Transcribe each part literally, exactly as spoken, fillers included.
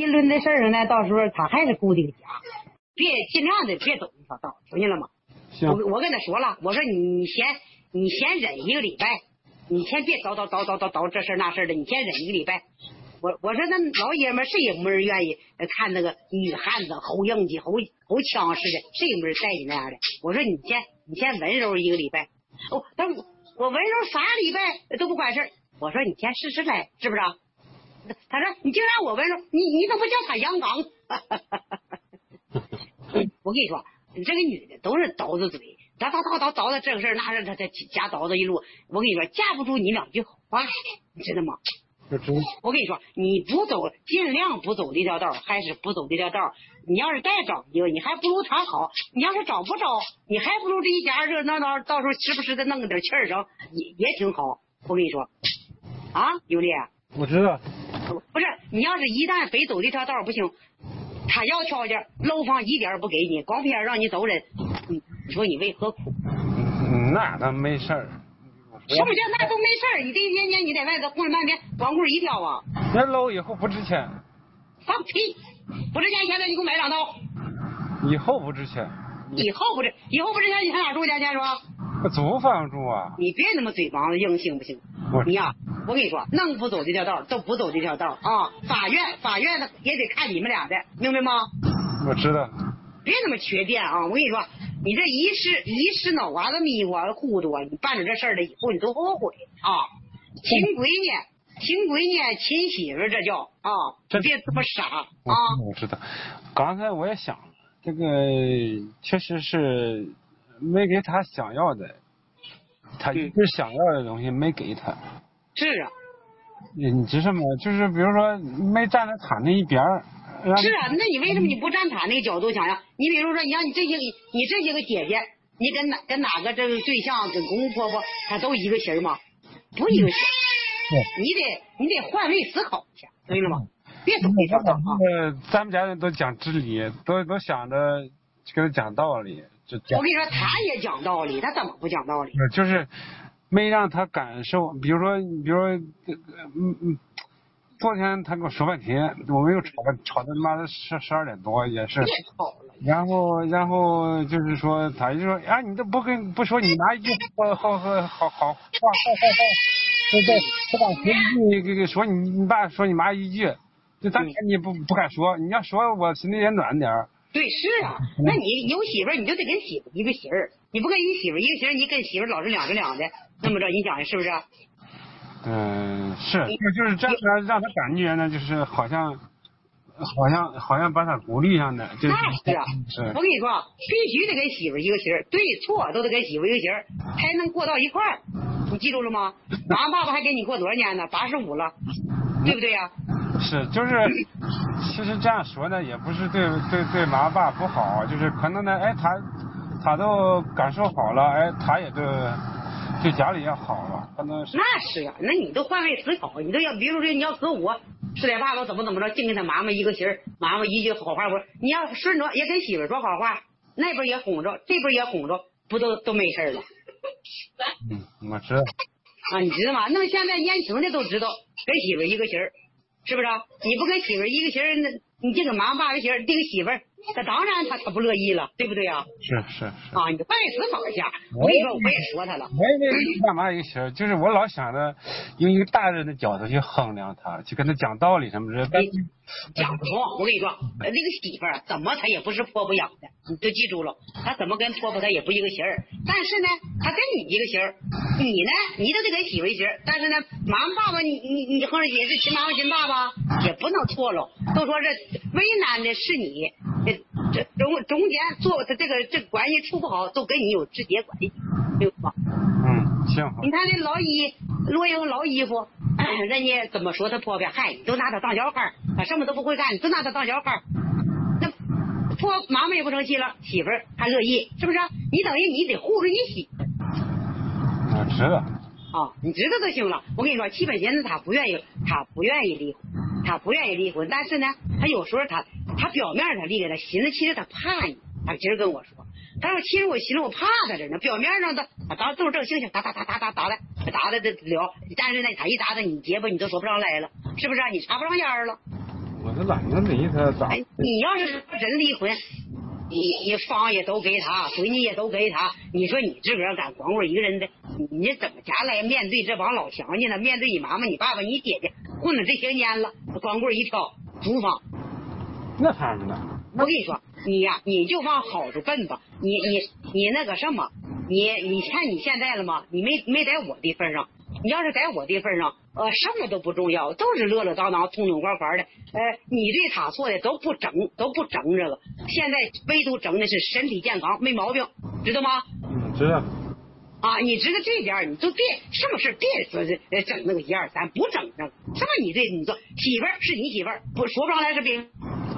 一轮的事儿呢，到时候他还是固定家，别尽量的别走那条道，听见了吗？ 行， 我我跟他说了，我说你先你先忍一个礼拜，你先别叨叨叨叨叨叨这事儿那事儿的，你先忍一个礼拜。我我说那老爷们谁也没人愿意看那个女汉子吼硬气吼吼枪似的，谁也没人待你那样的。我说你先你先温柔一个礼拜。哦，但我我温柔仨礼拜都不管事儿。我说你先试试呗，是不是？他说你竟然我温柔，你你怎么不叫他阳刚？我跟你说，这个女的都是刀子嘴，叨叨叨叨叨的这个事儿那事儿，他他夹刀子一路。我跟你说，架不住你两句好话，你知道吗？我跟你说，你不走，尽量不走这条道，还是不走这条道。你要是再找一个，你还不如他好。你要是找不着，你还不如这一家热闹闹，到时候时不时的弄个点气儿上，也也挺好。我跟你说，啊，尤丽， 我知道。 不是，你要是一旦非走这条道不行，他要条件，楼房一点不给你，光偏让你走人，你你说你为何苦？ 嗯，那倒没事儿。 是不是？那都没事儿，你这一年年你在外头混了半天，光棍一条啊！ 那楼以后不值钱。 放屁！不值钱，现在你给我买两套。 以后不值钱。 以后不值，以后不值钱，你上哪住去？先说。 租房住啊！ 你别那么嘴巴子硬，行不行？你呀、啊，我跟你说，能不走这条道都不走这条道啊！法院，法院的也得看你们俩的，明白吗？ 我知道。 别那么缺电啊！我跟你说，你这一时一时脑瓜子迷糊糊涂，你办了这事儿了以后你都后悔啊！亲闺女，亲闺女，亲媳妇，这叫啊！这别这么傻啊！ 我知道，刚才我也想了，这个确实是没给他想要的，他一直想要的东西没给他。 是啊。 你知道吗？就是比如说没站在他那一边儿。 是啊，那你为什么你不站他那个角度想想？你比如说，你像你这些你这些个姐姐，你跟哪跟哪个这个对象跟公公婆婆，他都一个型吗？不一个型。你得你得换位思考一下，明白了吗？别走这条道啊！ 呃，咱们家人都讲知理，都都想着给他讲道理。就我跟你说，他也讲道理，他怎么不讲道理？ 就是没让他感受，比如说，比如说，嗯嗯。昨天他跟我说半天，我们又吵了，吵到他妈的十十二点多也是。然后，然后就是说，他就说啊，你都不跟不说你妈一句好好好好好话，对对，不敢说一句，给给说你你爸说你妈一句，就当天你不不敢说，你要说我心里也暖点儿。 对，是啊，那你有媳妇儿，你就得跟媳妇一个媳儿，你不跟你媳妇一个媳儿，你跟媳妇老是两个两的，那么着，你想是不是？ 嗯，是，就是这样让让他感觉呢，就是好像，好像好像把他孤立上的。 那是啊， 是。 我跟你说，必须得跟媳妇一个媳儿，对错都得跟媳妇一个媳儿，才能过到一块儿。你记住了吗？妈爸爸还跟你过多少年呢？八十五了，对不对呀、 啊？是，就是，其实这样说呢，也不是对对对妈爸不好，就是可能呢，哎，他他都感受好了，哎，他也对对家里也好了。 那是呀、啊，那你都换位思考，你都要，比如说你要搁我十点爸爸怎么怎么着，净跟他妈妈一个心儿，妈妈一句好话，我你要顺着也跟媳妇说好话，那边也哄着，这边也哄着，不都都没事了？ 嗯，我知道。 啊，你知道吗？那么现在年轻的都知道跟媳妇一个心儿，是不是？你不跟媳妇一个心儿，那你这个妈妈爸一个心儿，这个媳妇儿。那当然他他不乐意了，对不对呀、啊？ 是是是啊，你换位思考一下。我跟你说，我也说他了。 没没干嘛一个心，就是我老想着用一个大人的角度去衡量他，去跟他讲道理什么的。 讲不通。我跟你说，那个媳妇儿怎么他也不是婆婆养的，你就记住了。他怎么跟婆婆他也不一个心儿，但是呢，他跟你一个心儿，你呢，你都得跟媳妇一心儿。但是呢，妈妈爸爸，你你你或者也是亲妈妈亲爸爸，也不能错了。都说这为难的是你。这这中中间做他这个这个关系处不好，都跟你有直接关系，对吧？ 嗯，行。 你看这老姨罗英老姨夫，人家怎么说他婆婆？嗨，你都拿他当小孩，他什么都不会干，你都拿他当小孩。那婆妈妈也不生气了，媳妇儿还乐意，是不是？你等于你得护着你媳妇。 我知道。 啊，你知道就行了。我跟你说，基本现在他不愿意，他不愿意离婚，他不愿意离婚。但是呢，他有时候他他表面他离了，他心里其实他怕你。他今儿跟我说，他说其实我心里我怕他着呢，表面上他他打都是正性性，打打打打打打的，打的得了。但是呢，他一打的你结巴你都说不上来了，是不是？你插不上烟了。 我这那咋能离他咋？ 哎，你要是真离婚，你你房也都给他，闺女也都给他，你说你自个儿敢光棍一个人的，你怎么家来面对这帮老乡亲呢？面对你妈妈、你爸爸、你姐姐，混了这些年了，光棍一条，租房。 那他们呢？ 我跟你说，你呀、啊，你就往好处奔吧。你你你那个什么，你你看你现在了吗？你没没在我的份上。你要是在我的份上，呃，什么都不重要，都是乐乐当当、痛痛快快的。呃，你对他错的都不整，都不整这个。现在唯独整的是身体健康，没毛病，知道吗？ 嗯，知道。 啊，你知道这点，你就别什么事别说是呃整那个一二三，不整那个什么你这你说媳妇儿是你媳妇儿，不说不上来是别人，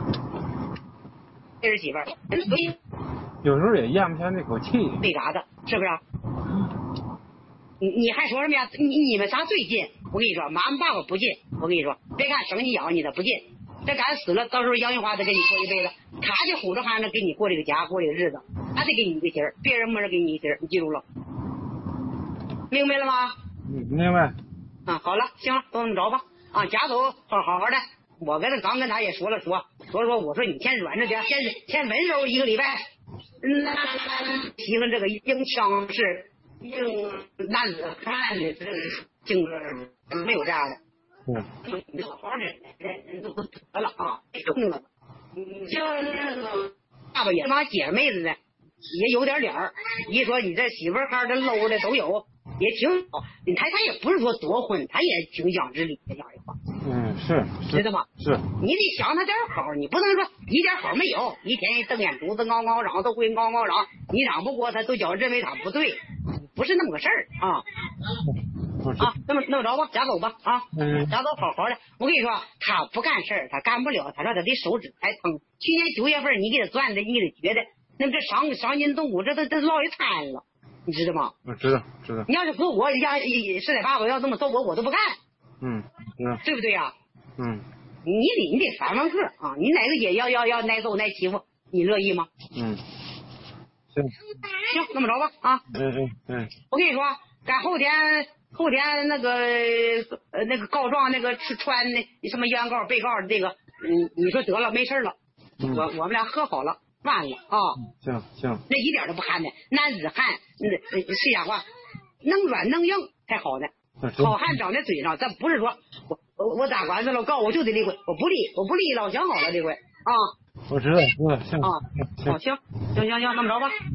这是媳妇儿，所以有时候也咽不下那口气。 那嘎达是不是？你你还说什么呀？你你们仨最近，我跟你说，妈妈爸爸不近，我跟你说，别看生你养你的不近，这敢死了，到时候杨玉花得跟你过一辈子，他就虎着hand给你过这个家，过这个日子，他得给你一个心儿，别人没人给你一心儿，你记住了，明白了吗？ 嗯，明白。 啊，好了，行了，都这么着吧。啊，家都好好好的，我跟他刚跟他也说了说，说说我说你先软着点，先先温柔一个礼拜。那媳妇这个硬强势。硬男子汉的这个性格没有这样的，嗯，你好好的人都得了啊，痛了。你像那个爸爸也妈姐妹子的，也有点脸儿。一说你这媳妇儿孩的搂的都有，也挺好。他他也不是说多婚，他也挺讲直理的讲一话。 嗯，是， 知道吗？ 是。你得想他点好，你不能说一点好没有，一天瞪眼珠子嗷嗷嚷，都会嗷嗷嚷，你嚷不过他，都觉认为他不对。不是那么个事儿啊，啊，那么那么着吧，家走吧啊， 嗯， 家走好好的。我跟你说，他不干事儿，他干不了，他说他的手指还疼。去年九月份你给他攥的，你得觉得那这伤伤筋动骨，这都这落一摊了，你知道吗？ 我知道，知道。 你要是说我要是在爸爸要这么揍我，我都不干。 嗯，知道。 对不对呀、啊？ 嗯。 你得你得反反客啊！你哪个姐要要要挨揍挨欺负，你乐意吗？ 嗯。行， 行，那么着吧啊！ 嗯嗯嗯。 我跟你说，赶后天后天那个呃那个告状那个穿的什么原告被告的这个，嗯，你说得了没事了， 嗯、 我我们俩和好了，完了啊！ 行行， 那一点都不憨的，男子汉，那是讲话能软能硬才好呢。好汉长在嘴上，咱不是说我我我打官司了告我就得离婚，我不离我不离，老想好了这回啊。 我知道，知道，行啊，好行行行行，那么着吧。